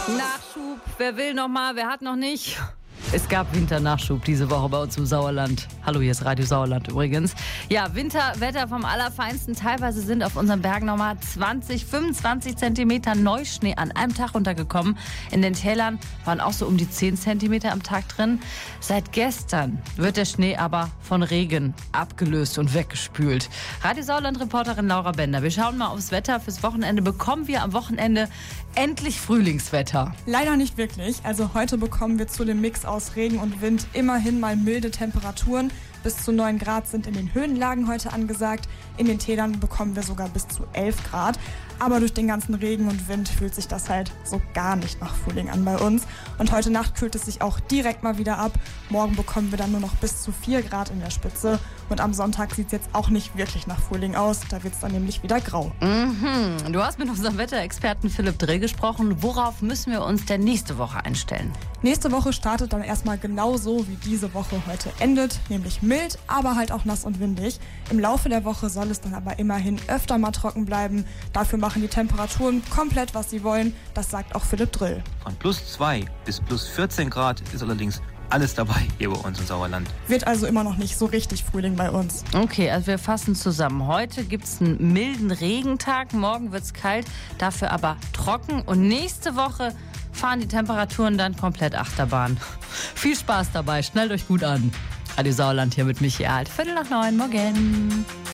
Nachschub, wer will noch mal, wer hat noch nicht? Es gab Winternachschub diese Woche bei uns im Sauerland. Hallo, hier ist Radio Sauerland übrigens. Ja, Winterwetter vom Allerfeinsten. Teilweise sind auf unseren Bergen nochmal 20, 25 Zentimeter Neuschnee an einem Tag runtergekommen. In den Tälern waren auch so um die 10 Zentimeter am Tag drin. Seit gestern wird der Schnee aber von Regen abgelöst und weggespült. Radio Sauerland-Reporterin Laura Bender. Wir schauen mal aufs Wetter fürs Wochenende. Bekommen wir am Wochenende endlich Frühlingswetter? Leider nicht wirklich. Also heute bekommen wir zu dem Mix aus Regen und Wind immerhin mal milde Temperaturen. Bis zu 9 Grad sind in den Höhenlagen heute angesagt. In den Tälern bekommen wir sogar bis zu 11 Grad. Aber durch den ganzen Regen und Wind fühlt sich das halt so gar nicht nach Frühling an bei uns. Und heute Nacht kühlt es sich auch direkt mal wieder ab. Morgen bekommen wir dann nur noch bis zu 4 Grad in der Spitze. Und am Sonntag sieht es jetzt auch nicht wirklich nach Frühling aus. Da wird es dann nämlich wieder grau. Du hast mit unserem Wetterexperten Philipp Drill gesprochen. Worauf müssen wir uns denn nächste Woche einstellen? Nächste Woche startet dann erstmal genauso, wie diese Woche heute endet. Nämlich mild, aber halt auch nass und windig. Im Laufe der Woche soll es dann aber immerhin öfter mal trocken bleiben. Dafür machen die Temperaturen komplett, was sie wollen. Das sagt auch Philipp Drill. Von plus 2 bis plus 14 Grad ist allerdings alles dabei hier bei uns im Sauerland. Wird also immer noch nicht so richtig Frühling bei uns. Okay, also wir fassen zusammen. Heute gibt es einen milden Regentag, morgen wird es kalt, dafür aber trocken. Und nächste Woche fahren die Temperaturen dann komplett Achterbahn. Viel Spaß dabei, schnellt euch gut an. Radio Sauerland hier mit Michi Alt. 8:45 morgen.